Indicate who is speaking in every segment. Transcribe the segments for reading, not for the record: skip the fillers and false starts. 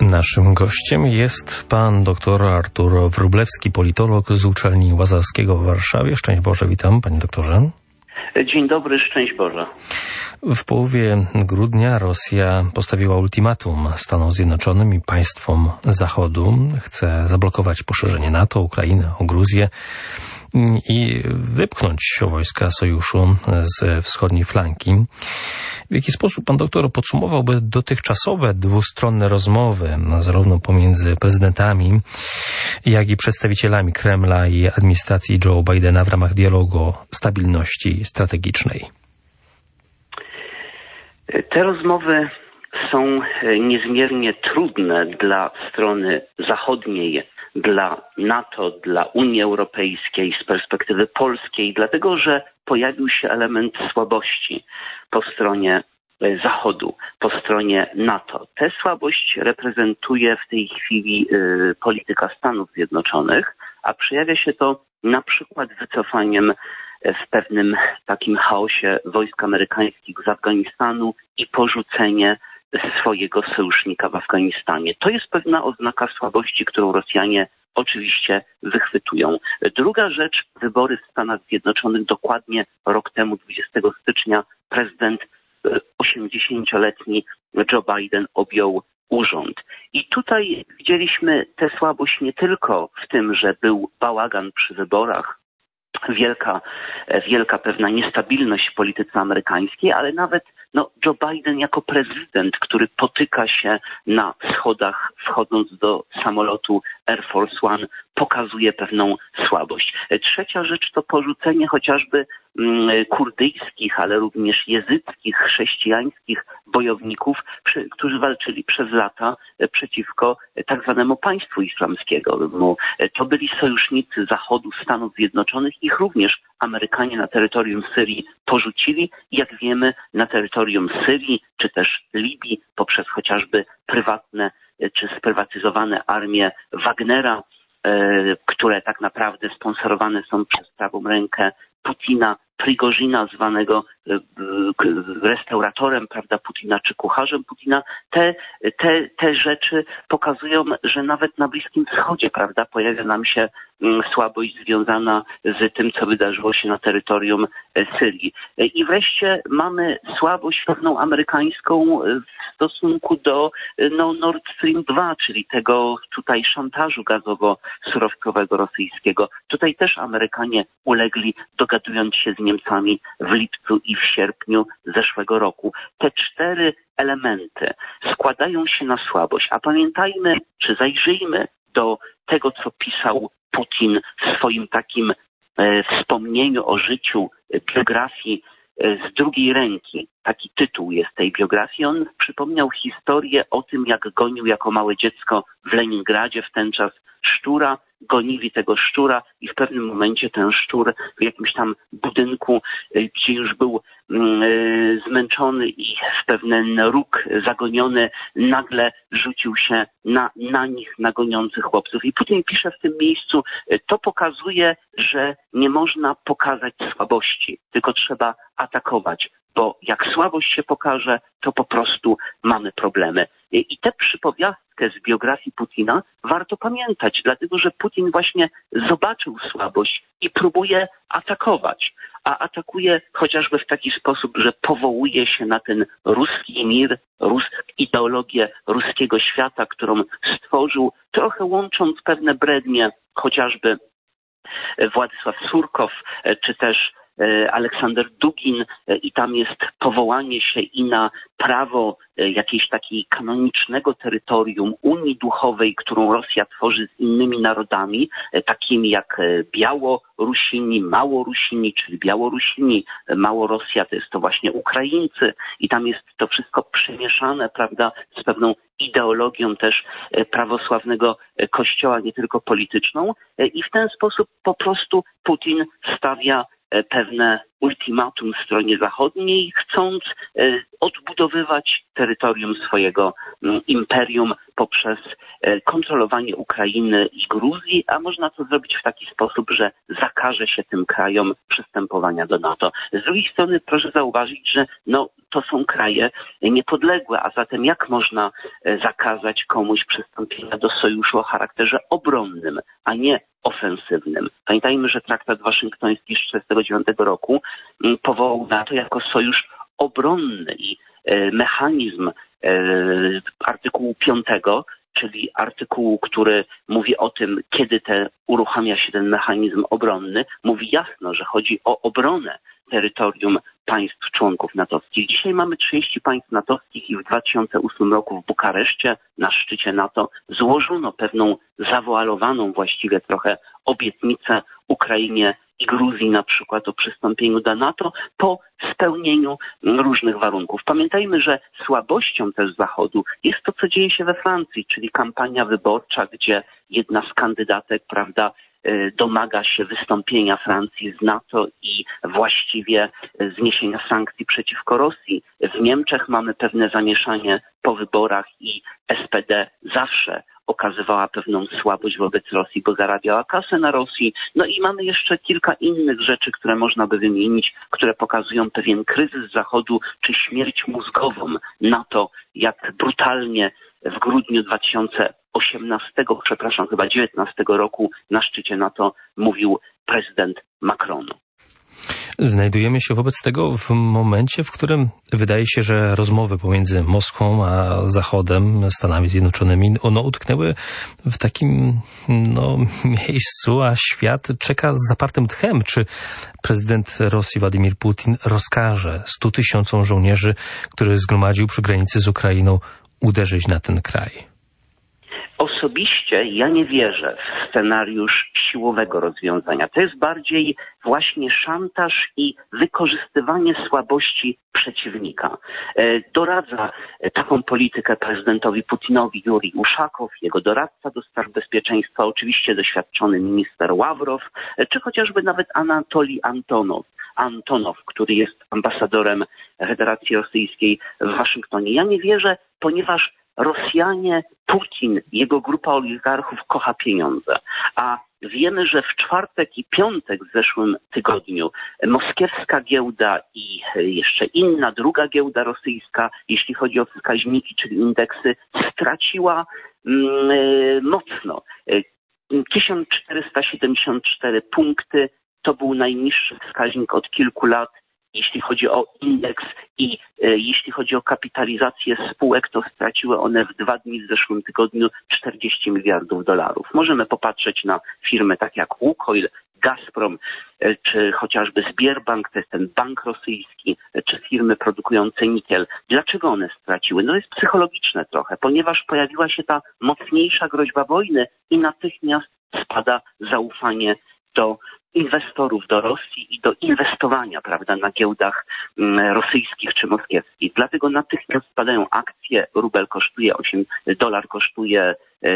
Speaker 1: Naszym gościem jest pan dr Artur Wróblewski, politolog z Uczelni Łazarskiego w Warszawie. Szczęść Boże, witam, panie doktorze.
Speaker 2: Dzień dobry, szczęść Boże.
Speaker 1: W połowie grudnia Rosja postawiła ultimatum Stanom Zjednoczonym i państwom Zachodu. Chce zablokować poszerzenie NATO, Ukrainę, o Gruzję i wypchnąć wojska sojuszu z wschodniej flanki. W jaki sposób pan doktor podsumowałby dotychczasowe dwustronne rozmowy, zarówno pomiędzy prezydentami, jak i przedstawicielami Kremla i administracji Joe Bidena w ramach dialogu o stabilności strategicznej?
Speaker 2: Te rozmowy są niezmiernie trudne dla strony zachodniej, dla NATO, dla Unii Europejskiej, z perspektywy polskiej, dlatego że pojawił się element słabości po stronie Zachodu, po stronie NATO. Tę słabość reprezentuje w tej chwili polityka Stanów Zjednoczonych, a przejawia się to na przykład wycofaniem w pewnym takim chaosie wojsk amerykańskich z Afganistanu i porzucenie swojego sojusznika w Afganistanie. To jest pewna oznaka słabości, którą Rosjanie oczywiście wychwytują. Druga rzecz, wybory w Stanach Zjednoczonych dokładnie rok temu, 20 stycznia, prezydent 80-letni Joe Biden objął urząd. I tutaj widzieliśmy tę słabość nie tylko w tym, że był bałagan przy wyborach, wielka pewna niestabilność w polityce amerykańskiej, ale nawet Joe Biden jako prezydent, który potyka się na schodach, wchodząc do samolotu Air Force One, pokazuje pewną słabość. Trzecia rzecz to porzucenie chociażby kurdyjskich, ale również jezyckich, chrześcijańskich bojowników, którzy walczyli przez lata przeciwko tak zwanemu państwu islamskiego. To byli sojusznicy Zachodu, Stanów Zjednoczonych. Ich również Amerykanie na terytorium Syrii porzucili. Jak wiemy, na terytorium Syrii czy też Libii poprzez chociażby prywatne czy sprywatyzowane armie Wagnera, które tak naprawdę sponsorowane są przez prawą rękę Putina, Prigozina, zwanego restauratorem, prawda, Putina, czy kucharzem Putina. Te rzeczy pokazują, że nawet na Bliskim Wschodzie, prawda, pojawia nam się słabość związana z tym, co wydarzyło się na terytorium Syrii. I wreszcie mamy słabość pewną amerykańską w stosunku do Nord Stream 2, czyli tego tutaj szantażu gazowo-surowcowego rosyjskiego. Tutaj też Amerykanie ulegli, dogadując się z Niemcami w lipcu i w sierpniu zeszłego roku. Te 4 elementy składają się na słabość, a pamiętajmy, czy zajrzyjmy do tego, co pisał Putin w swoim takim wspomnieniu o życiu, biografii z drugiej ręki. Taki tytuł jest tej biografii. On przypomniał historię o tym, jak gonił jako małe dziecko w Leningradzie w ten czas szczura. Gonili tego szczura i w pewnym momencie ten szczur w jakimś tam budynku, gdzie już był zmęczony i w pewien róg zagoniony, nagle rzucił się na nich, na goniących chłopców. I Putin pisze w tym miejscu, to pokazuje, że nie można pokazać słabości, tylko trzeba atakować, bo jak słabość się pokaże, to po prostu mamy problemy. I tę przypowiastkę z biografii Putina warto pamiętać, dlatego że Putin właśnie zobaczył słabość i próbuje atakować. A atakuje chociażby w taki sposób, że powołuje się na ten ruski mir, ideologię ruskiego świata, którą stworzył, trochę łącząc pewne brednie, chociażby Władysław Surkow, czy też Aleksander Dugin, i tam jest powołanie się i na prawo jakiejś takiej kanonicznego terytorium Unii Duchowej, którą Rosja tworzy z innymi narodami, takimi jak Białorusini, Małorusini, czyli Białorusini, Małorosja to jest to właśnie Ukraińcy i tam jest to wszystko przemieszane, prawda, z pewną ideologią też prawosławnego kościoła, nie tylko polityczną, i w ten sposób po prostu Putin stawia pewne ultimatum stronie zachodniej, chcąc odbudowywać terytorium swojego imperium poprzez kontrolowanie Ukrainy i Gruzji, a można to zrobić w taki sposób, że zakaże się tym krajom przystępowania do NATO. Z drugiej strony proszę zauważyć, że to są kraje niepodległe, a zatem jak można zakazać komuś przystąpienia do sojuszu o charakterze obronnym, a nie ofensywnym. Pamiętajmy, że traktat waszyngtoński z 1949 roku powołał NATO jako sojusz obronny i mechanizm artykułu 5, czyli artykułu, który mówi o tym, kiedy uruchamia się ten mechanizm obronny, mówi jasno, że chodzi o obronę terytorium państw członków natowskich. Dzisiaj mamy 30 państw natowskich i w 2008 roku w Bukareszcie na szczycie NATO złożono pewną zawoalowaną właściwie trochę obietnicę Ukrainie i Gruzji na przykład o przystąpieniu do NATO po spełnieniu różnych warunków. Pamiętajmy, że słabością też Zachodu jest to, co dzieje się we Francji, czyli kampania wyborcza, gdzie jedna z kandydatek, domaga się wystąpienia Francji z NATO i właściwie zniesienia sankcji przeciwko Rosji. W Niemczech mamy pewne zamieszanie po wyborach i SPD zawsze okazywała pewną słabość wobec Rosji, bo zarabiała kasę na Rosji. I mamy jeszcze kilka innych rzeczy, które można by wymienić, które pokazują pewien kryzys Zachodu, czy śmierć mózgową NATO, jak brutalnie w grudniu 2019 roku na szczycie NATO mówił prezydent Macron.
Speaker 1: Znajdujemy się wobec tego w momencie, w którym wydaje się, że rozmowy pomiędzy Moskwą a Zachodem, Stanami Zjednoczonymi, utknęły w takim miejscu, a świat czeka z zapartym tchem, czy prezydent Rosji Władimir Putin rozkaże 100 000 żołnierzy, które zgromadził przy granicy z Ukrainą, uderzyć na ten kraj.
Speaker 2: Osobiście ja nie wierzę w scenariusz siłowego rozwiązania. To jest bardziej właśnie szantaż i wykorzystywanie słabości przeciwnika. Doradza taką politykę prezydentowi Putinowi Jurij Uszakow, jego doradca do spraw bezpieczeństwa, oczywiście doświadczony minister Ławrow, czy chociażby nawet Anatolij Antonow, który jest ambasadorem Federacji Rosyjskiej w Waszyngtonie. Ja nie wierzę, ponieważ Rosjanie, Putin, jego grupa oligarchów kocha pieniądze. A wiemy, że w czwartek i piątek w zeszłym tygodniu moskiewska giełda i jeszcze inna, druga giełda rosyjska, jeśli chodzi o wskaźniki, czyli indeksy, straciła mocno. 1474 punkty to był najniższy wskaźnik od kilku lat. Jeśli chodzi o indeks i jeśli chodzi o kapitalizację spółek, to straciły one w 2 dni w zeszłym tygodniu $40 miliardów. Możemy popatrzeć na firmy takie jak Łukoil, Gazprom, czy chociażby Sberbank, to jest ten bank rosyjski, czy firmy produkujące nikiel. Dlaczego one straciły? Jest psychologiczne trochę, ponieważ pojawiła się ta mocniejsza groźba wojny i natychmiast spada zaufanie do inwestorów do Rosji i do inwestowania, na giełdach rosyjskich czy moskiewskich. Dlatego natychmiast spadają akcje, rubel kosztuje $8 kosztuje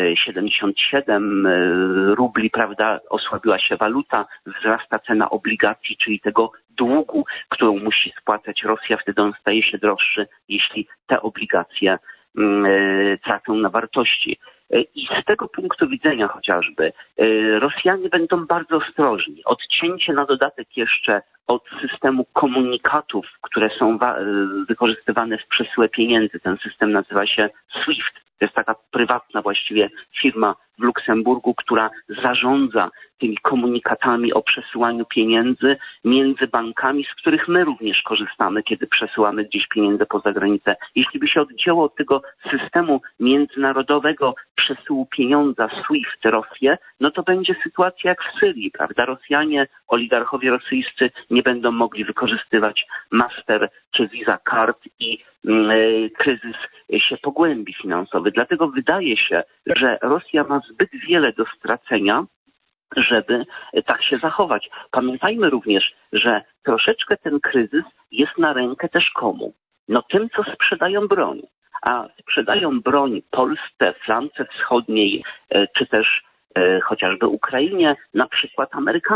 Speaker 2: 77 rubli, osłabiła się waluta, wzrasta cena obligacji, czyli tego długu, którą musi spłacać Rosja, wtedy on staje się droższy, jeśli te obligacje tracą na wartości. I z tego punktu widzenia chociażby Rosjanie będą bardzo ostrożni. Odcięcie na dodatek jeszcze od systemu komunikatów, które są wykorzystywane w przesyłe pieniędzy. Ten system nazywa się SWIFT. To jest taka prywatna właściwie firma w Luksemburgu, która zarządza tymi komunikatami o przesyłaniu pieniędzy między bankami, z których my również korzystamy, kiedy przesyłamy gdzieś pieniądze poza granicę. Jeśli by się odcięło od tego systemu międzynarodowego przesyłu pieniądza SWIFT Rosję, to będzie sytuacja jak w Syrii, Rosjanie, oligarchowie rosyjscy nie będą mogli wykorzystywać Master czy Visa Card i kryzys się pogłębi finansowy. Dlatego wydaje się, że Rosja ma zbyt wiele do stracenia, żeby tak się zachować. Pamiętajmy również, że troszeczkę ten kryzys jest na rękę też komu? Tym, co sprzedają broń. A sprzedają broń Polsce, flance wschodniej, czy też chociażby Ukrainie, na przykład Amerykanie.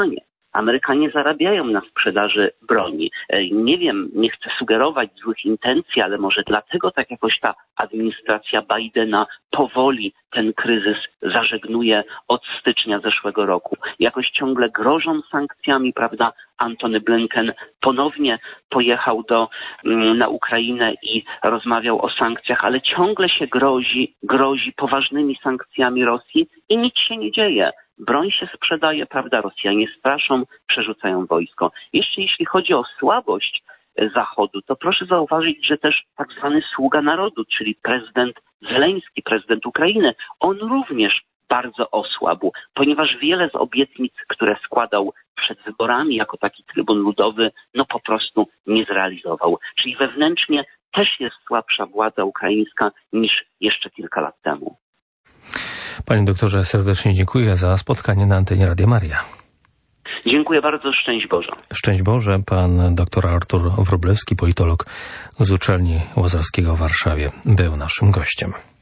Speaker 2: Amerykanie zarabiają na sprzedaży broni. Nie wiem, nie chcę sugerować złych intencji, ale może dlatego tak jakoś ta administracja Bidena powoli ten kryzys zażegnuje od stycznia zeszłego roku. Jakoś ciągle grożą sankcjami, prawda? Antony Blinken ponownie pojechał na Ukrainę i rozmawiał o sankcjach, ale ciągle się grozi poważnymi sankcjami Rosji i nic się nie dzieje. Broń się sprzedaje, prawda? Rosjanie straszą, przerzucają wojsko. Jeszcze jeśli chodzi o słabość Zachodu, to proszę zauważyć, że też tak zwany sługa narodu, czyli prezydent Zeleński, prezydent Ukrainy, on również bardzo osłabł, ponieważ wiele z obietnic, które składał przed wyborami jako taki trybun ludowy, po prostu nie zrealizował. Czyli wewnętrznie też jest słabsza władza ukraińska niż jeszcze kilka lat temu.
Speaker 1: Panie doktorze, serdecznie dziękuję za spotkanie na antenie Radia Maria.
Speaker 2: Dziękuję bardzo, szczęść Boże.
Speaker 1: Szczęść Boże, pan dr Artur Wróblewski, politolog z Uczelni Łazarskiego w Warszawie, był naszym gościem.